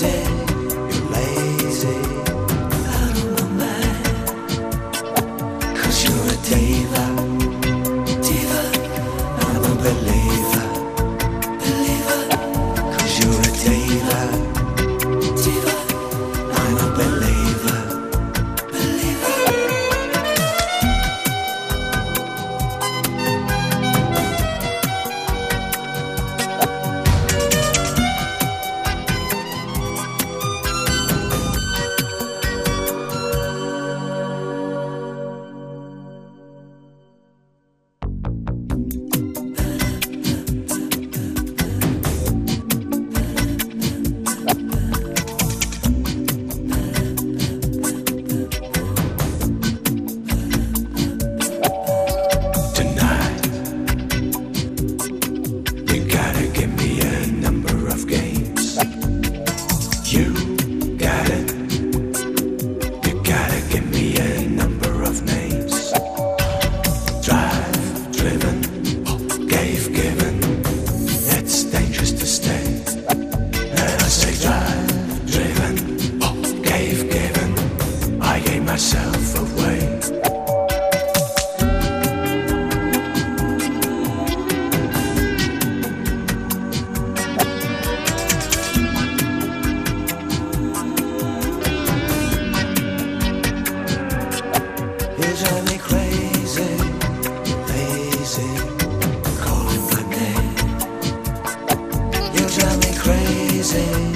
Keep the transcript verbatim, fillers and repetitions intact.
crazy, you're lazy, out of my mind. 'Cause you're a diva, diva, I'm a believer, believer. 'Cause you're a diva, diva, I'm a believer, believer. Tonight, you gotta give me a number of games. You got it. You gotta give me a number of names. Drive, driven, gave, given. It's dangerous to stay. And I say drive, driven, gave, given. I gave myself away. You drive me crazy, lazy, calling my name. You drive me crazy.